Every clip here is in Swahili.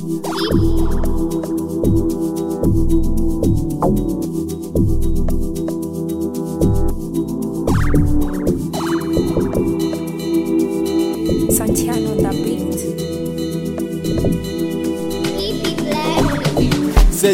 Santiano da beat. Say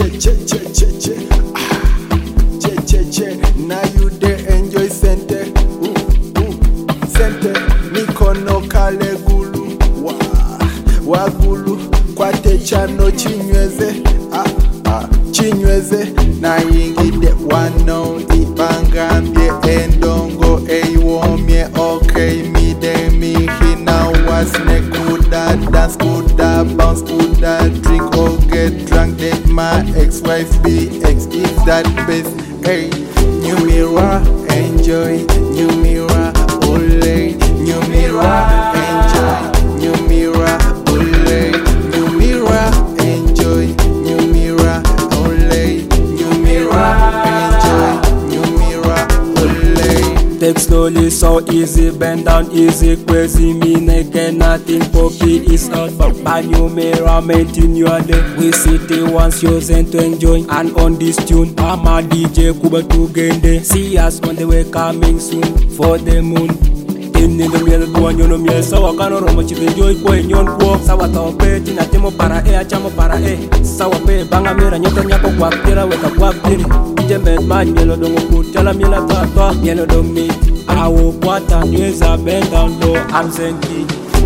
che. Now you dey enjoy sente. Sente. Mikono kale gulu. Wagulu. Kwate chano chinyweze. Chinyweze. Na yingide wano ibangambye endongo eiwomye okay mide mihina wasne kuda dance kuda bounce kuda drink or get drunk let my ex-wife be ex if that best hey new mirror enjoy new mirror ole new mirror enjoy new mirror ole new mirror enjoy new mirror ole new mirror enjoy new mirror ole. Take slowly, so easy, bend down easy, crazy, me naked, nothing poppy is out for a new mirror, maintain your day. We city once chosen to enjoy, and on this tune, I'm a DJ Kuba to Gende. See us on the way coming soon for the moon. In the miel buwan yono miel sawa kano romo chile joy boy nyon kuo sawa tao pe tina temo para e achamo para e sawa pe banga mira nyoto nyako kwa kira weka kwa kiri jembe man mielo dongo kutala miela tata mielo domi awo kwata nyeza bend down low I'm zenki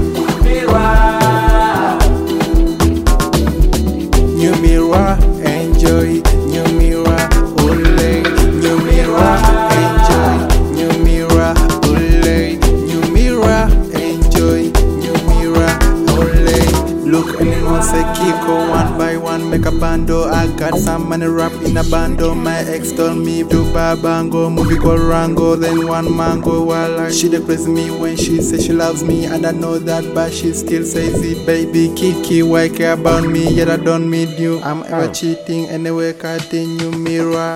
New mirror enjoy new mirror ole new mirror enjoy new mirror ole new mirror enjoy new mirror ole look anyone say Kiko one by one make a bando I got some money rap in a bando my ex told me do babango movie called Rango then one mango while she depress me when she says she loves me and I know that but she still says it baby Kiki why care about me yet I don't meet you I'm ever cheating anyway cutting new mirror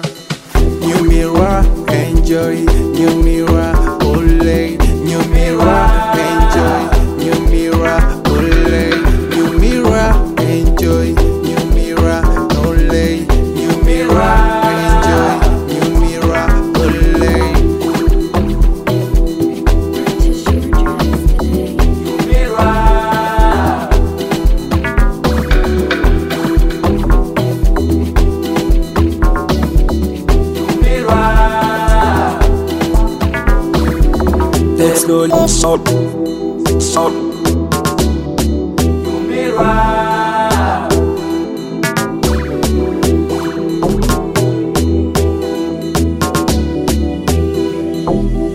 enjoy new mirror ole new mirror enjoy new mirror ole new mirror enjoy new mirror ole new mirror enjoy new mirror ole Take slowly, so mirror